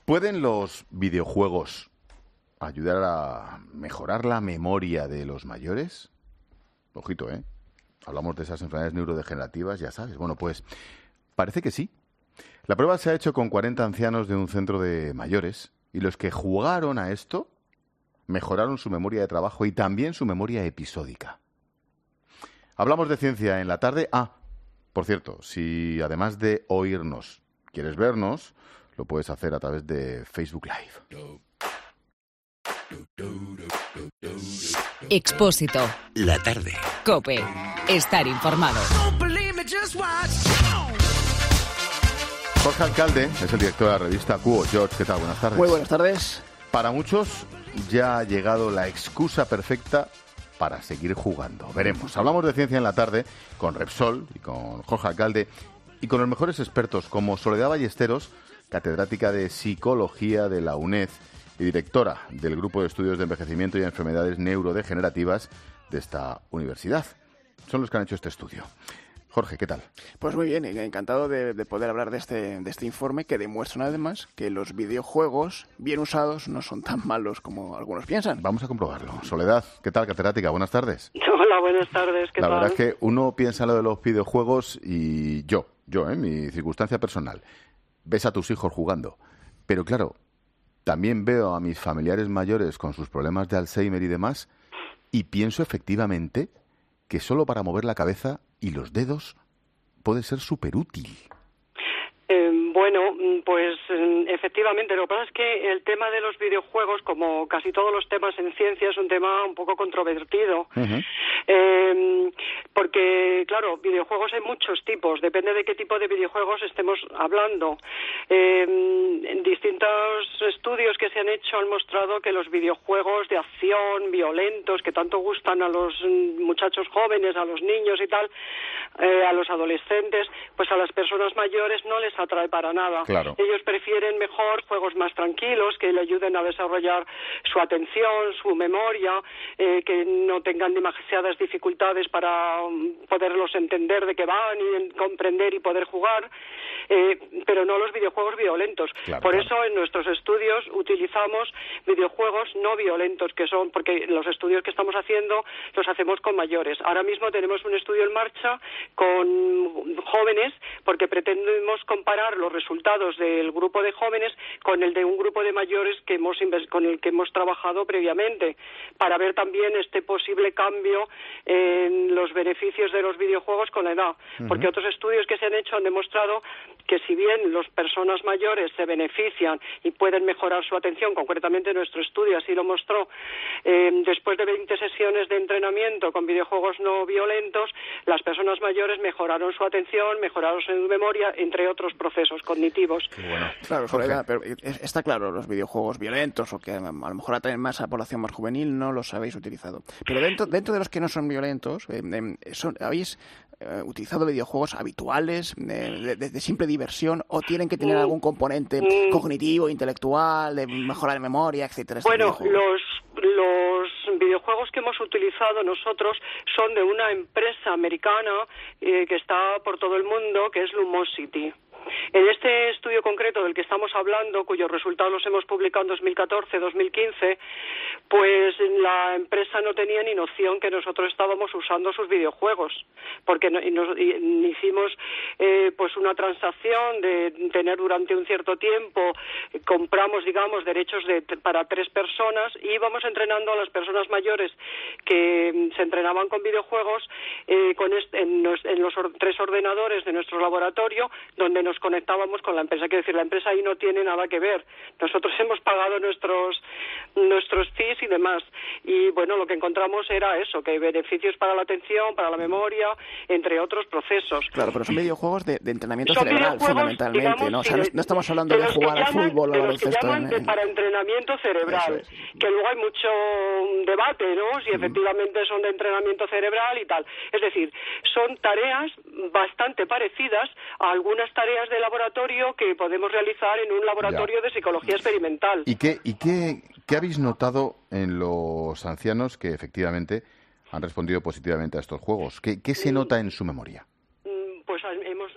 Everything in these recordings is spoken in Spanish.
¿Pueden los videojuegos ayudar a mejorar la memoria de los mayores? Ojito, ¿eh? Hablamos de esas enfermedades neurodegenerativas, ya sabes. Bueno, pues parece que sí. La prueba se ha hecho con 40 ancianos de un centro de mayores y los que jugaron a esto mejoraron su memoria de trabajo y también su memoria episódica. Hablamos de ciencia en la tarde. Por cierto, si además de oírnos quieres vernos, lo puedes hacer a través de Facebook Live. Expósito. La tarde. COPE. Estar informado. Jorge Alcalde es el director de la revista Cuo. George, ¿qué tal? Buenas tardes. Muy buenas tardes. Para muchos ya ha llegado la excusa perfecta para seguir jugando. Veremos. Hablamos de ciencia en la tarde con Repsol y con Jorge Alcalde y con los mejores expertos como Soledad Ballesteros, catedrática de Psicología de la UNED y directora del Grupo de Estudios de Envejecimiento y Enfermedades Neurodegenerativas de esta universidad. Son los que han hecho este estudio. Jorge, ¿qué tal? Pues muy bien, encantado de poder hablar de este informe que demuestra además que los videojuegos bien usados no son tan malos como algunos piensan. Vamos a comprobarlo. Soledad, ¿qué tal, catedrática? Buenas tardes. Hola, buenas tardes. ¿Qué tal? La verdad es que uno piensa en lo de los videojuegos y yo, en mi circunstancia personal, ves a tus hijos jugando. Pero claro, también veo a mis familiares mayores con sus problemas de Alzheimer y demás y pienso efectivamente que solo para mover la cabeza y los dedos puede ser súper útil. Bueno, pues efectivamente, lo que pasa es que el tema de los videojuegos, como casi todos los temas en ciencia, es un tema un poco controvertido. Porque, claro, videojuegos hay muchos tipos, depende de qué tipo de videojuegos estemos hablando. En distintos estudios que se han hecho han mostrado que los videojuegos de acción, violentos, que tanto gustan a los muchachos jóvenes, a los niños y tal, a los adolescentes, pues a las personas mayores no les atrae para nada. Claro. Ellos prefieren mejor juegos más tranquilos, que le ayuden a desarrollar su atención, su memoria, que no tengan demasiadas dificultades para poderlos entender de qué van y comprender y poder jugar, pero no los videojuegos violentos. Por eso en nuestros estudios utilizamos videojuegos no violentos, que son, porque los estudios que estamos haciendo los hacemos con mayores. Ahora mismo tenemos un estudio en marcha con jóvenes, porque pretendemos comparar los resultados del grupo de jóvenes con el de un grupo de mayores con el que hemos trabajado previamente, para ver también este posible cambio en los beneficios de los videojuegos con la edad. Porque otros estudios que se han hecho han demostrado que si bien las personas mayores se benefician y pueden mejorar su atención, concretamente nuestro estudio así lo mostró, después de 20 sesiones de entrenamiento con videojuegos no violentos, las personas mayores mejoraron su atención, mejoraron su memoria, entre otros procesos cognitivos. Bueno. Claro, Soledad, pero está claro, los videojuegos violentos o que a lo mejor atraen más a la población más juvenil no los habéis utilizado. Pero dentro de los que no son violentos, ¿habéis utilizado videojuegos habituales de simple diversión o tienen que tener algún componente cognitivo, intelectual, de mejora de memoria, etcétera? Bueno, los videojuegos que hemos utilizado nosotros son de una empresa americana que está por todo el mundo, que es Lumosity. En este estudio concreto del que estamos hablando, cuyos resultados los hemos publicado en 2014-2015, pues la empresa no tenía ni noción que nosotros estábamos usando sus videojuegos, porque hicimos pues una transacción de tener durante un cierto tiempo, compramos, digamos, derechos para 3 personas y íbamos entrenando a las personas mayores que se entrenaban con videojuegos en los 3 ordenadores de nuestro laboratorio, donde nos conectábamos con la empresa. Quiero decir, la empresa ahí no tiene nada que ver. Nosotros hemos pagado nuestros fees y demás. Y bueno, lo que encontramos era eso, que hay beneficios para la atención, para la memoria, entre otros procesos. Claro, pero son videojuegos de entrenamiento cerebral, fundamentalmente, digamos, ¿no? O sea, no estamos hablando de jugar al fútbol o al baloncesto. Para entrenamiento cerebral, que luego hay mucho debate, ¿no? Si efectivamente son de entrenamiento cerebral y tal. Es decir, son tareas bastante parecidas a algunas tareas de laboratorio que podemos realizar en un laboratorio de psicología experimental. ¿Y qué habéis notado en los ancianos que efectivamente han respondido positivamente a estos juegos? ¿Qué se nota en su memoria? Pues hemos notado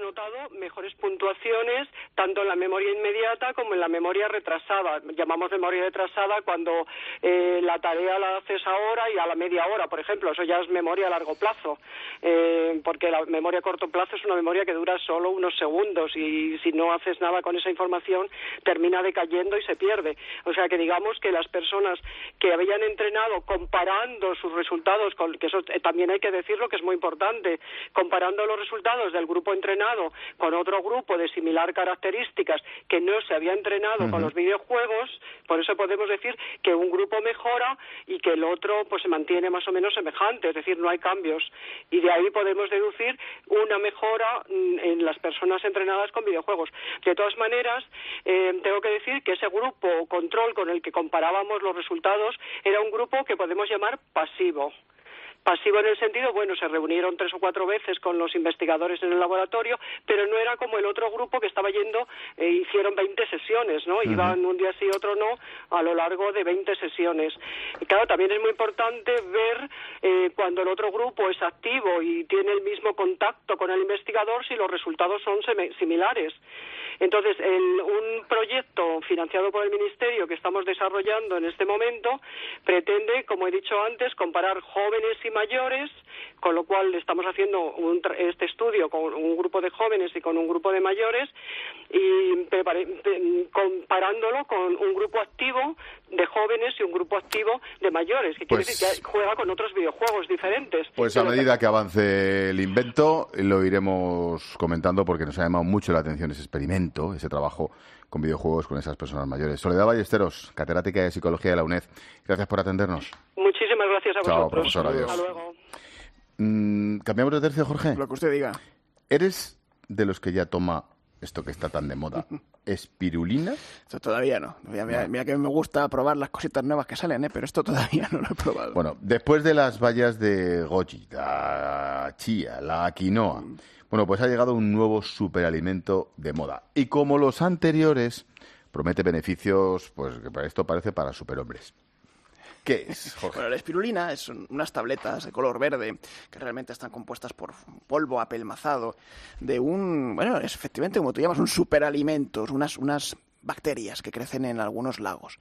notado mejores puntuaciones tanto en la memoria inmediata como en la memoria retrasada. Llamamos memoria retrasada cuando la tarea la haces ahora y a la media hora, por ejemplo. Eso ya es memoria a largo plazo, porque la memoria a corto plazo es una memoria que dura solo unos segundos y si no haces nada con esa información termina decayendo y se pierde. O sea que digamos que las personas que habían entrenado comparando sus resultados, que eso también hay que decirlo que es muy importante, comparando los resultados del grupo entrenado con otro grupo de similar características que no se había entrenado con los videojuegos, por eso podemos decir que un grupo mejora y que el otro pues se mantiene más o menos semejante, es decir, no hay cambios. Y de ahí podemos deducir una mejora en las personas entrenadas con videojuegos. De todas maneras, tengo que decir que ese grupo control con el que comparábamos los resultados era un grupo que podemos llamar pasivo. Pasivo en el sentido, bueno, se reunieron 3 o 4 veces con los investigadores en el laboratorio, pero no era como el otro grupo que estaba yendo, hicieron 20 sesiones, ¿no? Iban un día sí, otro no, a lo largo de 20 sesiones. Y claro, también es muy importante ver cuando el otro grupo es activo y tiene el mismo contacto con el investigador si los resultados son similares. Entonces, un proyecto financiado por el Ministerio que estamos desarrollando en este momento pretende, como he dicho antes, comparar jóvenes y mayores, con lo cual estamos haciendo este estudio con un grupo de jóvenes y con un grupo de mayores y comparándolo con un grupo activo de jóvenes y un grupo activo de mayores, que quiere decir que juega con otros videojuegos diferentes. Pues a medida que avance el invento lo iremos comentando porque nos ha llamado mucho la atención ese experimento, ese trabajo con videojuegos con esas personas mayores. Soledad Ballesteros, catedrática de Psicología de la UNED, gracias por atendernos. Muchísimas gracias a vosotros. Chao, profesor, adiós. Hasta luego. ¿Cambiamos de tercio, Jorge? Lo que usted diga. ¿Eres de los que ya toma esto que está tan de moda, espirulina? Esto todavía no. Mira que me gusta probar las cositas nuevas que salen, pero esto todavía no lo he probado. Bueno, después de las bayas de goji, la chía, la quinoa, bueno, pues ha llegado un nuevo superalimento de moda. Y como los anteriores, promete beneficios, pues que para esto parece para superhombres. ¿Qué es, Jorge? Bueno, la espirulina son unas tabletas de color verde que realmente están compuestas por polvo apelmazado de es efectivamente, como tú llamas, un superalimento, unas bacterias que crecen en algunos lagos.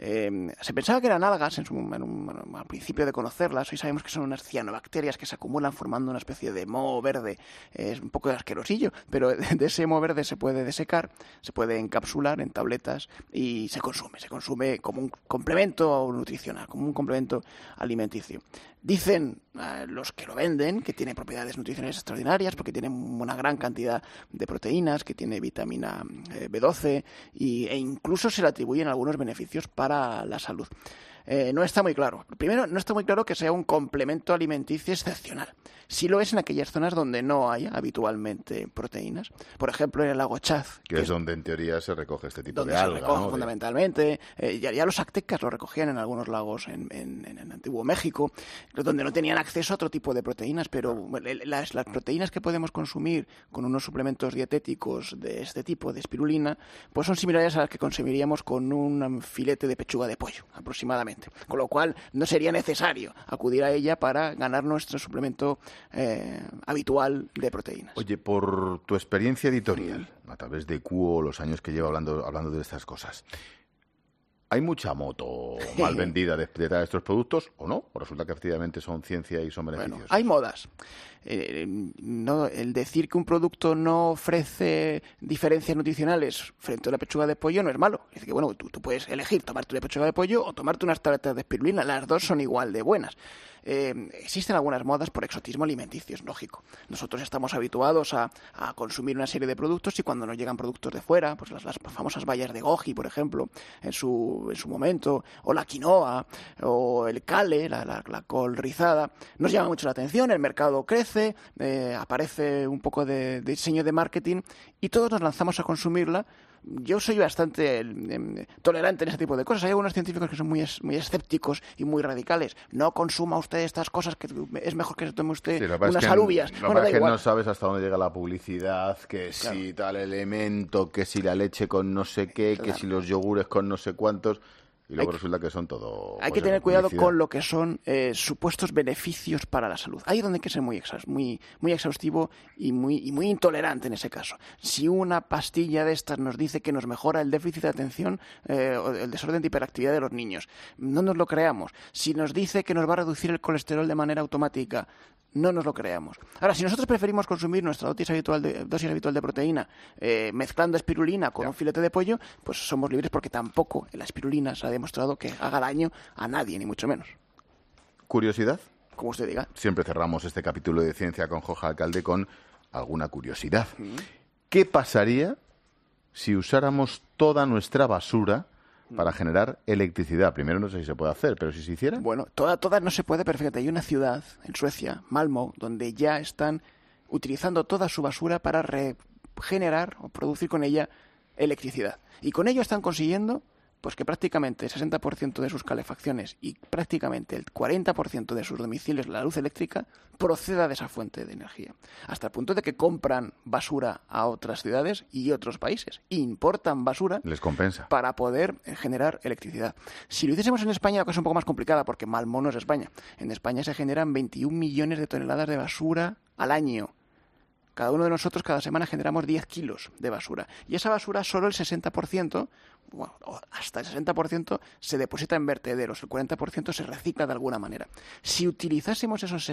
Se pensaba que eran algas al principio de conocerlas. Hoy sabemos que son unas cianobacterias que se acumulan formando una especie de moho verde. Es un poco asquerosillo, pero de ese moho verde se puede desecar, se puede encapsular en tabletas y se consume como un complemento nutricional, como un complemento alimenticio. Dicen los que lo venden que tiene propiedades nutricionales extraordinarias porque tiene una gran cantidad de proteínas, que tiene vitamina B12 e incluso se le atribuyen algunos beneficios para la salud. No está muy claro. Primero, no está muy claro que sea un complemento alimenticio excepcional. Sí lo es en aquellas zonas donde no hay habitualmente proteínas. Por ejemplo, en el lago Chad. Que es donde en teoría se recoge este tipo de alga. Donde se recoge fundamentalmente. Ya los aztecas lo recogían en algunos lagos en el antiguo México, donde no tenían acceso a otro tipo de proteínas. Pero las proteínas que podemos consumir con unos suplementos dietéticos de este tipo, de espirulina, pues son similares a las que consumiríamos con un filete de pechuga de pollo, aproximadamente. Con lo cual no sería necesario acudir a ella para ganar nuestro suplemento habitual de proteínas. Oye, por tu experiencia editorial, a través de QO, los años que llevo hablando de estas cosas, ¿hay mucha moto mal vendida detrás de estos productos o no? ¿O resulta que efectivamente son ciencia y son beneficiosos? Bueno, hay modas. No, el decir que un producto no ofrece diferencias nutricionales frente a una pechuga de pollo no es malo. Es que, bueno, tú puedes elegir tomarte una pechuga de pollo o tomarte unas tabletas de espirulina. Las dos son igual de buenas. Existen algunas modas por exotismo alimenticio, es lógico. Nosotros estamos habituados a consumir una serie de productos y cuando nos llegan productos de fuera, pues las famosas bayas de goji, por ejemplo, en su momento, o la quinoa, o el kale, la col rizada, nos llama mucho la atención, el mercado crece, aparece un poco de diseño de marketing y todos nos lanzamos a consumirla. Yo soy bastante tolerante en ese tipo de cosas. Hay algunos científicos que son muy escépticos y muy radicales. No consuma usted estas cosas, que es mejor que se tome usted unas alubias. Lo que no sabes hasta dónde llega la publicidad, que claro, si tal elemento, que si la leche con no sé qué, claro, que si los yogures con no sé cuántos. Y luego resulta que son todo... Hay pues, que tener cuidado publicidad. con lo que son supuestos beneficios para la salud. Ahí es donde hay que ser muy exhaustivo y muy intolerante en ese caso. Si una pastilla de estas nos dice que nos mejora el déficit de atención o el desorden de hiperactividad de los niños, no nos lo creamos. Si nos dice que nos va a reducir el colesterol de manera automática, no nos lo creamos. Ahora, si nosotros preferimos consumir nuestra dosis habitual de proteína mezclando espirulina con un filete de pollo, pues somos libres, porque tampoco la espirulina se ha demostrado que haga daño a nadie, ni mucho menos. ¿Curiosidad? Como usted diga. Siempre cerramos este capítulo de Ciencia con Jorge Alcalde con alguna curiosidad. ¿Qué pasaría si usáramos toda nuestra basura para generar electricidad? Primero, no sé si se puede hacer, pero si se hiciera... Bueno, toda no se puede, perfectamente. Hay una ciudad en Suecia, Malmö, donde ya están utilizando toda su basura para regenerar o producir con ella electricidad. Y con ello están consiguiendo pues que prácticamente el 60% de sus calefacciones y prácticamente el 40% de sus domicilios, la luz eléctrica, proceda de esa fuente de energía. Hasta el punto de que compran basura a otras ciudades y otros países. Importan basura. Les compensa. Para poder generar electricidad. Si lo hiciésemos en España, la cosa es un poco más complicada, porque Malmö no es España. En España se generan 21 millones de toneladas de basura al año. Cada uno de nosotros cada semana generamos 10 kilos de basura. Y esa basura, solo el 60%, bueno, hasta el 60%, se deposita en vertederos. El 40% se recicla de alguna manera. Si utilizásemos esos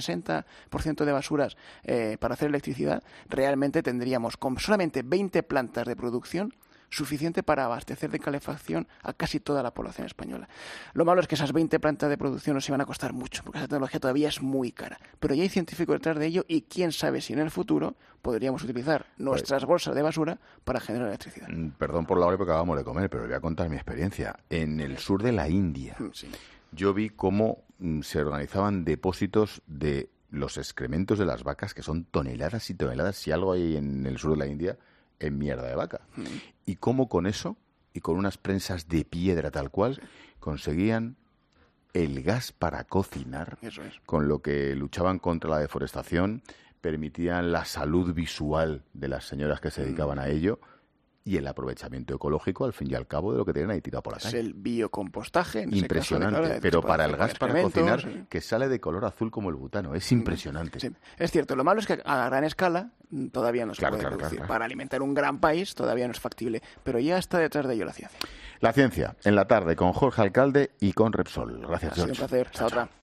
60% de basuras para hacer electricidad, realmente tendríamos con solamente 20 plantas de producción suficiente para abastecer de calefacción a casi toda la población española. Lo malo es que esas 20 plantas de producción nos iban a costar mucho, porque esa tecnología todavía es muy cara. Pero ya hay científicos detrás de ello, y quién sabe si en el futuro podríamos utilizar nuestras bolsas de basura para generar electricidad. Perdón por la hora, porque acabamos de comer, pero voy a contar mi experiencia. En el sur de la India, Sí. yo vi cómo se organizaban depósitos de los excrementos de las vacas, que son toneladas y toneladas, si algo hay en el sur de la India, en mierda de vaca. Y cómo con eso, y con unas prensas de piedra tal cual, conseguían el gas para cocinar, Eso es. con lo que luchaban contra la deforestación, permitían la salud visual de las señoras que se dedicaban a ello, y el aprovechamiento ecológico, al fin y al cabo, de lo que tenían ahí tirado por la Es calle. el biocompostaje. En ese Impresionante, caso, claro, pero se para puede el hacer gas para experimentos, cocinar, sí. que sale de color azul como el butano, es impresionante. Sí, es cierto. Lo malo es que a gran escala todavía no se Claro, puede claro, producir. claro. Para alimentar un gran país todavía no es factible, pero ya está detrás de ello la ciencia. La ciencia, en la tarde, con Jorge Alcalde y con Repsol. Gracias, Ha sido un George. placer. Hasta otra.